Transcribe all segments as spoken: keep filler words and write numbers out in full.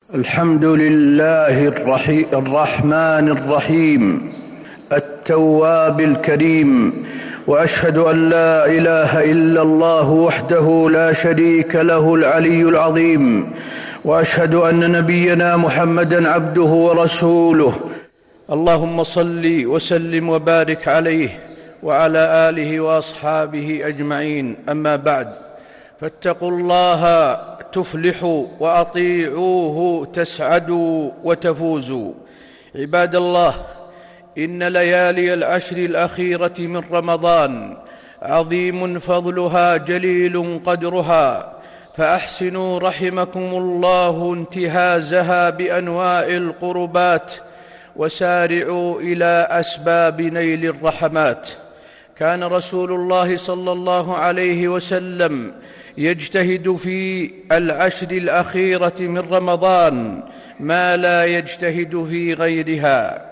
الحمد لله الرحمن الرحيم التواب الكريم، وأشهد أن لا إله إلا الله وحده لا شريك له العلي العظيم، وأشهد أن نبينا محمدًا عبده ورسوله. اللهم صل وسلم وبارك عليه وعلى آله وأصحابه أجمعين. أما بعد، فاتقوا الله تفلحوا وأطيعوه تسعدوا وتفوزوا. عباد الله، إن ليالي العشر الأخيرة من رمضان عظيم فضلها جليل قدرها، فأحسنوا رحمكم الله انتهازها بأنواع القربات، وسارعوا إلى أسباب نيل الرحمات. كان رسول الله صلى الله عليه وسلم يجتهد في العشر الأخيرة من رمضان ما لا يجتهد في غيرها،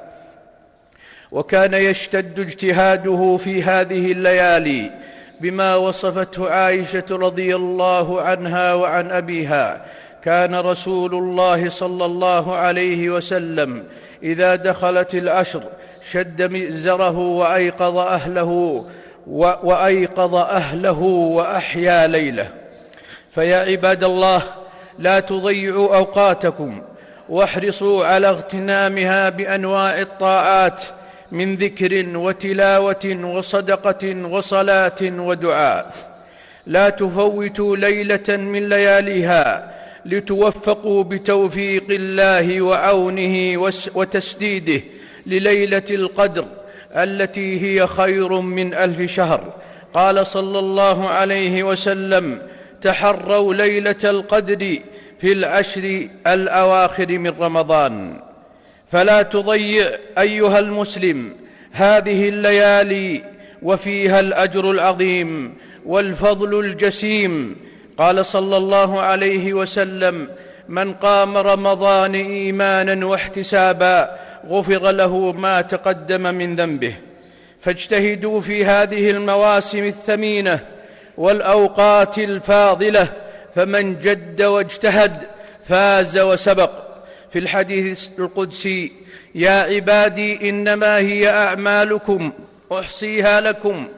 وكان يشتد اجتهاده في هذه الليالي بما وصفته عائشة رضي الله عنها وعن أبيها. كان رسول الله صلى الله عليه وسلم إذا دخلت العشر شد مئزره وأيقظ أهله وأيقظ أهله وأحيا ليله. فيا عباد الله، لا تضيعوا أوقاتكم، واحرصوا على اغتنامها بأنواع الطاعات من ذكر وتلاوة وصدقة وصلاة ودعاء. لا تفوتوا ليلة من لياليها لتوفقوا بتوفيق الله وعونه وتسديده لليلة القدر التي هي خير من ألف شهر. قال صلى الله عليه وسلم: تحروا ليلة القدر في العشر الأواخر من رمضان. فلا تضيع أيها المسلم هذه الليالي، وفيها الأجر العظيم والفضل الجسيم. قال صلى الله عليه وسلم: من قام رمضان إيمانا واحتسابا غفر له ما تقدم من ذنبه. فاجتهدوا في هذه المواسم الثمينة والأوقات الفاضلة، فمن جد واجتهد فاز وسبق. في الحديث القدسي: يا عبادي إنما هي أعمالكم أحصيها لكم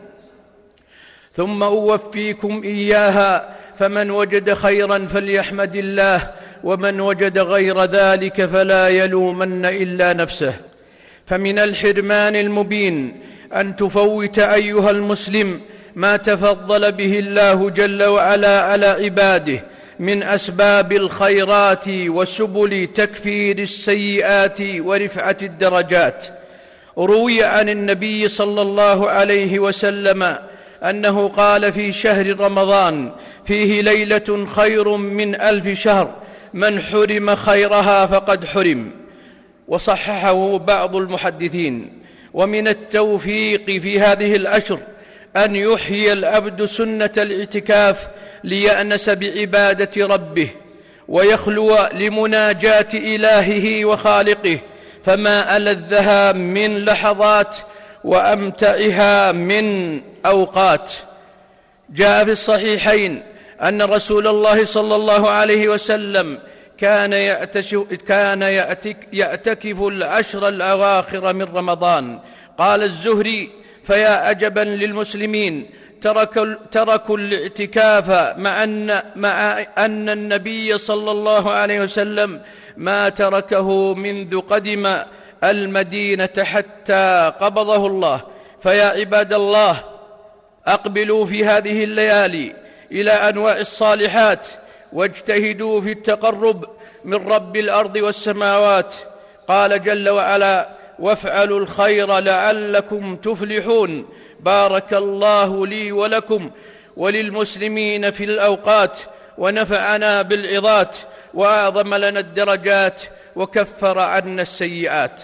ثم أوفيكم إياها، فمن وجد خيرا فليحمد الله، ومن وجد غير ذلك فلا يلومن إلا نفسه. فمن الحرمان المبين أن تفوت أيها المسلم ما تفضل به الله جل وعلا على عباده من أسباب الخيرات وسبل تكفير السيئات ورفعة الدرجات. روي عن النبي صلى الله عليه وسلم أنه قال في شهر رمضان: فيه ليلة خير من ألف شهر، من حرم خيرها فقد حرم. وصححه بعض المحدثين. ومن التوفيق في هذه الأشهر أن يحيي العبد سنة الاعتكاف ليأنس بعبادة ربه ويخلو لمناجاة إلهه وخالقه، فما ألذها من لحظات وأمتعها من أوقات. جاء في الصحيحين أن رسول الله صلى الله عليه وسلم كان كان يعتكف العشر الأواخر من رمضان. قال الزهري: فيا عجبا للمسلمين تركوا تركوا الاعتكاف مع أن, مع أن النبي صلى الله عليه وسلم ما تركه منذ قدم المدينة حتى قبضه الله. فيا عباد الله، أقبلوا في هذه الليالي إلى أنواع الصالحات، واجتهدوا في التقرب من رب الأرض والسماوات. قال جل وعلا: وافعلوا الخير لعلكم تفلحون. بارك الله لي ولكم وللمسلمين في الأوقات، ونفعنا بالعظات، وأعظم لنا الدرجات، وكفر عنا السيئات.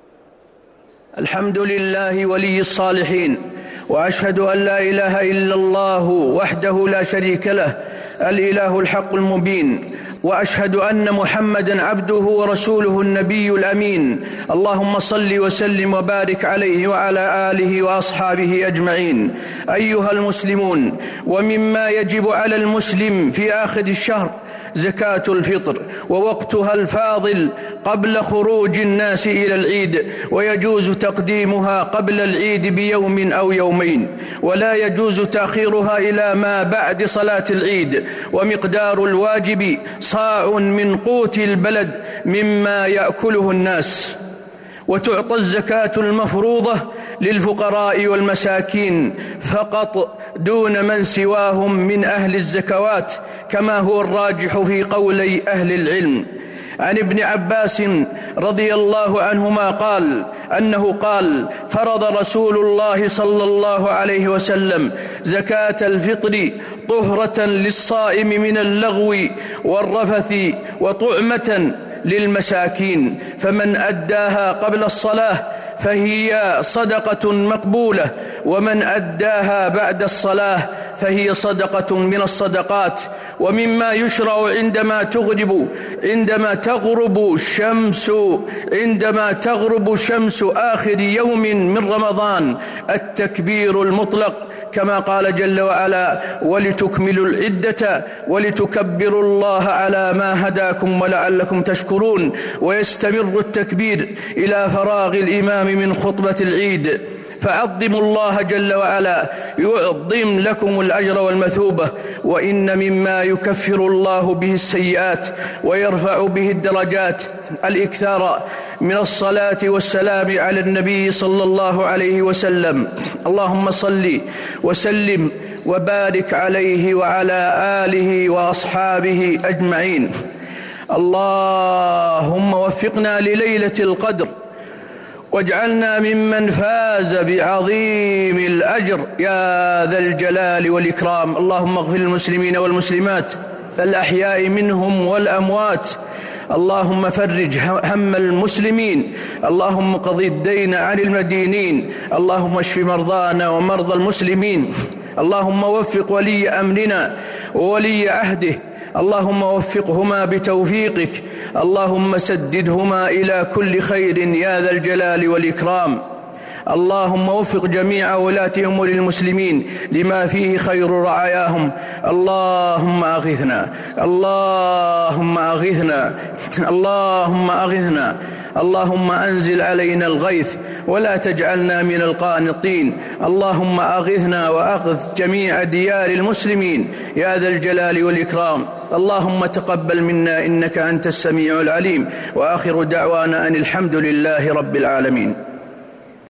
الحمد لله ولي الصالحين، وأشهد أن لا إله إلا الله وحده لا شريك له الإله الحق المبين، وأشهد أن محمدًا عبده ورسوله النبي الأمين. اللهم صل وسلم وبارك عليه وعلى آله وأصحابه أجمعين. أيها المسلمون، ومما يجب على المسلم في آخر الشهر زكاة الفطر، ووقتها الفاضل قبل خروج الناس إلى العيد، ويجوز تقديمها قبل العيد بيوم أو يومين، ولا يجوز تأخيرها إلى ما بعد صلاة العيد. ومقدار الواجب صاع من قوت البلد مما يأكله الناس. وتعطى الزكاة المفروضة للفقراء والمساكين فقط دون من سواهم من أهل الزكوات، كما هو الراجح في قولي أهل العلم. عن ابن عباس رضي الله عنهما قال أنه قال: فرض رسول الله صلى الله عليه وسلم زكاة الفطر طهرة للصائم من اللغو والرفث وطعمة للمساكين، فمن أداها قبل الصلاة فهي صدقة مقبولة، ومن أداها بعد الصلاة فهي صدقة من الصدقات. ومما يشرع عندما تغرب عندما تغرب الشمس عندما تغرب شمس آخر يوم من رمضان التكبير المطلق، كما قال جل وعلا: ولتكملوا العدة ولتكبروا الله على ما هداكم ولعلكم تشكرون. ويستمر التكبير إلى فراغ الإمام من خطبة العيد. فعظموا الله جل وعلا يعظم لكم الأجر والمثوبة. وإن مما يكفر الله به السيئات ويرفع به الدرجات الإكثار من الصلاة والسلام على النبي صلى الله عليه وسلم. اللهم صل وسلم وبارك عليه وعلى آله وأصحابه أجمعين. اللهم وفقنا لليلة القدر واجعلنا ممن فاز بعظيم الأجر يا ذا الجلال والإكرام. اللهم اغفر للمسلمين والمسلمات الأحياء منهم والأموات. اللهم فرج هم المسلمين. اللهم قض الدين عن المدينين. اللهم اشف مرضانا ومرضى المسلمين. اللهم وفق ولي أمرنا وولي عهده. اللهم وفقهما بتوفيقك. اللهم سددهما إلى كل خير يا ذا الجلال والإكرام. اللهم وفق جميع ولاة أمور المسلمين لما فيه خير رعاياهم. اللهم أغثنا اللهم أغثنا اللهم أغثنا اللهم أنزل علينا الغيث ولا تجعلنا من القانطين. اللهم أغثنا وأغث جميع ديار المسلمين يا ذا الجلال والإكرام. اللهم تقبل منا إنك أنت السميع العليم. وآخر دعوانا أن الحمد لله رب العالمين.